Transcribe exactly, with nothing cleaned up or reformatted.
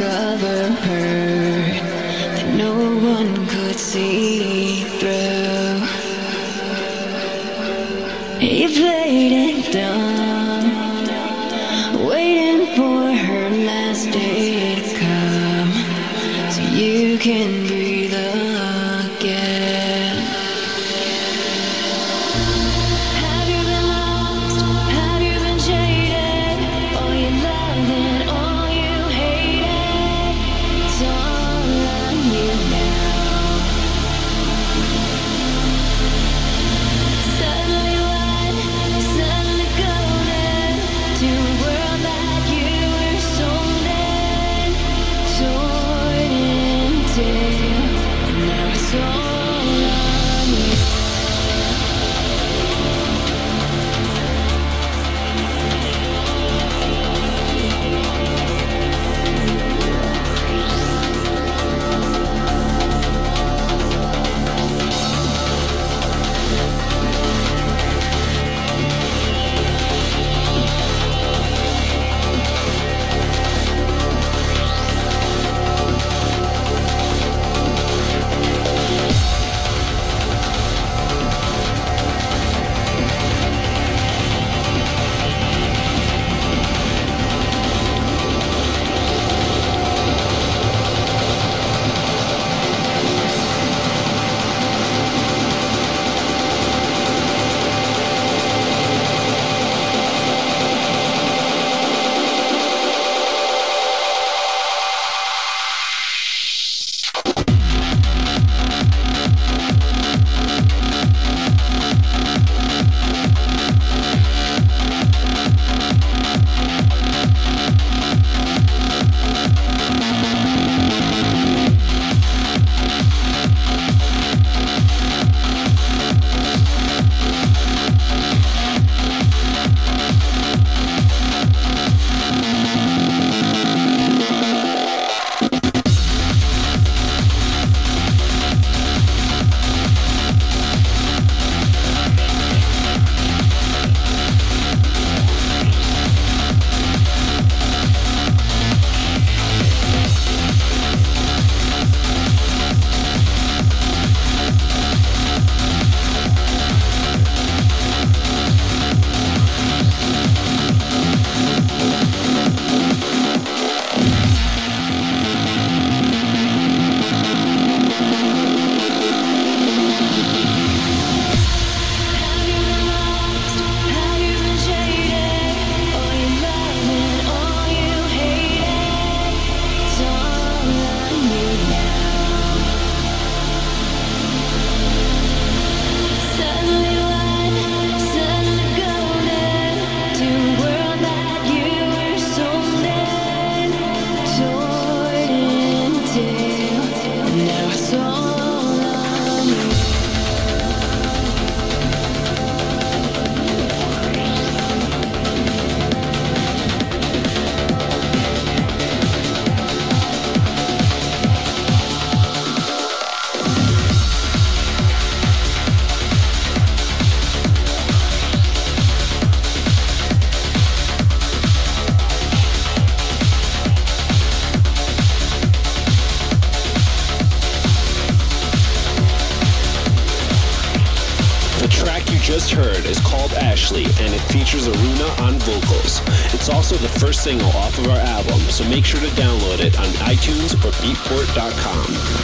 cover her that no one could see through. You played it dumb, waiting for her last day to come so you can breathe again. Have you been lost? Have you been jaded? All you loved and all you hated, it's all on you now. Suddenly light, suddenly golden, to a world that you were sold in, torn into, and now it's all on you. Just heard is called Ashley, and it features Aruna on vocals. It's also the first single off of our album, so make sure to download it on iTunes or beatport dot com.